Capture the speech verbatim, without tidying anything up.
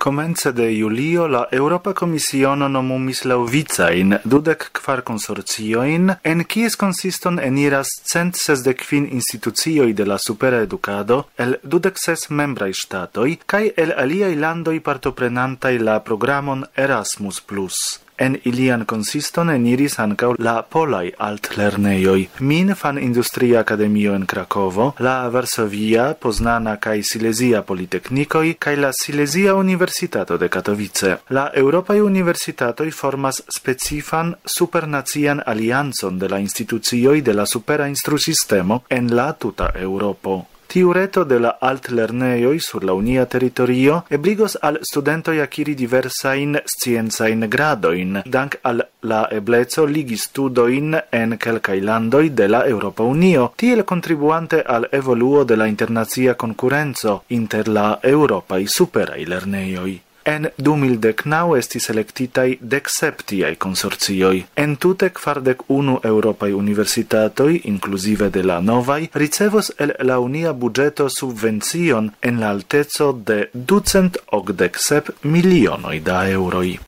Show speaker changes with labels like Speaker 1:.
Speaker 1: Komence de julio la Europa Komisiono nomumis laŭvicajn dudek kvar konsorciojn, en kies konsiston eniras cent sesdek kvin institucioj de la supera edukado el dudek ses membraj ŝtatoj kaj el aliaj landoj partoprenantaj la programon Erasmus plus. En ilian konsiston eniris ankaŭ la polaj altlernejoj: Minfan Industria Akademio en Krakovo, la Varsovia, Poznana kaj Silezia Politeknikoj kaj la Silezia Universitato de Katowice. La eŭropaj universitatoj formas specifan supernacian aliancon de la institucioj de la supera instrusistemo en la tuta Eŭropo. Tiu reto de la altlernejoj sur la unia teritorio ebligos al studentoj akiri diversajn sciencajn gradojn, dank al la ebleco ligi studojn en kelkaj landoj de la Eŭropa Unio, tiel kontribuante al evoluo de la internacia konkurenco inter la eŭropaj superaj lernejoj. En du mil deknaŭ estis elektitaj dek sep tiaj konsorcioj. Entute kvardek unu eŭropaj universitatoj, inkluzive de la novaj, ricevos el la unia budĝeto subvencion en la alteco de ducent okdek sep milionoj da eŭroj.